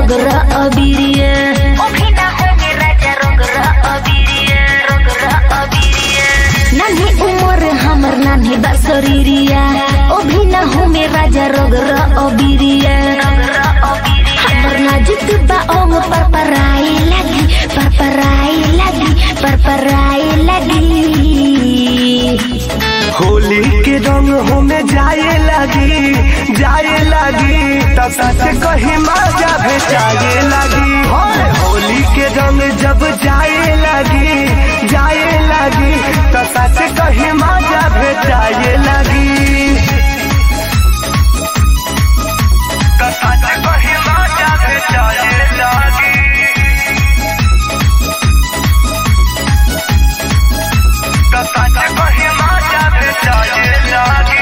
रोगरा अबीरिया ओभिना होंगे राजा रोगरा अबीरिया नानी उमर हमर नानी बसरीरिया ओभिना होंगे राजा रोगरा अबीरिया हमर नाजुक बा ओंग परपराई लगी होली के रंग हमें जाए लगी तो सच कही मजा भेटाए लगी। होली के रंग जब जाए लगी तो सच कही मजा भेटाए लगी। तो सच कही मजा भेटाए लगी। तो सच कही मजा भेटाए लगी।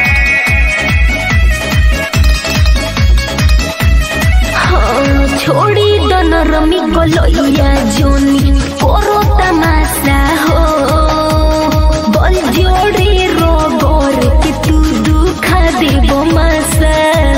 छोड़ी दन रमी गलोइया जोनी कोरो तमाशा हो बल जोड़ी रोगोर के तू दुखा देबो मसा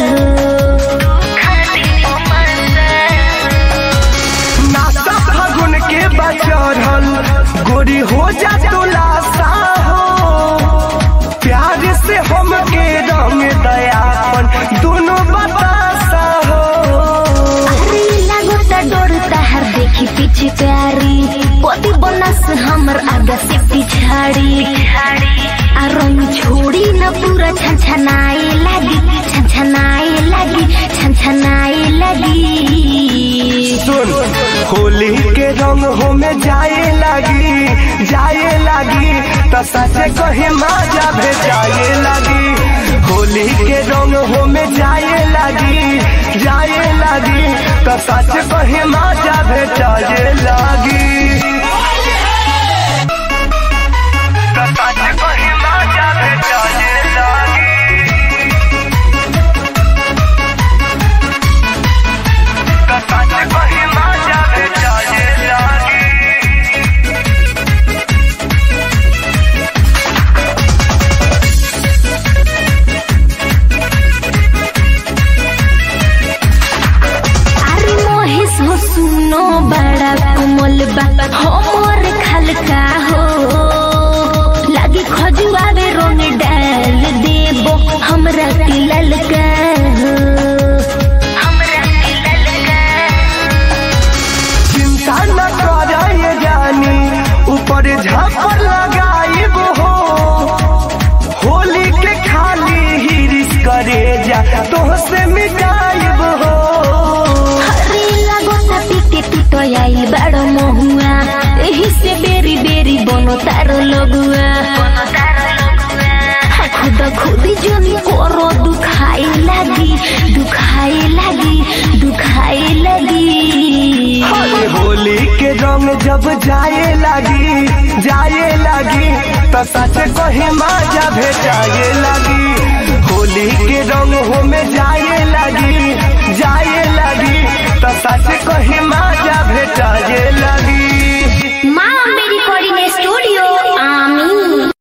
नासा फागुन के बचरल गोरी हो जा तुलासा हो प्यार से हम के रंग दयापन दोनों बतासा हो। डोरता हर देखी पीछे प्यारी पति बनस हमर आगा से पिछाड़ी आ रंग छोड़ी न पूरा छनछनाए लगी सुन होली के रंग हमें जाए लगी तो सच कही मजा भेटाए लगी। होली के रंग हमें जाए लगी तो सच कही मजा भेटाए लगी। तो सच कही मजा भेटाए लगी। तो सच कही मजा भेटाए लगी। सुनो बड़ा कोमल बा हमर खलका हो लगी खजुआवे रंग डाल देबो हमरा के ललका चिंता न करे जानी ऊपर झापर लगाइब हो होली के खाली हिरिस करे जा तोहसे मिटाइब हो। आई बड़ो महुआ एही से बेरी बेरी बनो तारो लगुआ खुदी जोनी कोरो दुखाई लगी। होली के रंग जब जाए लगी तो सच कही मजा भेटाए लगी। होली के रंग हमें जाए लगी तो सच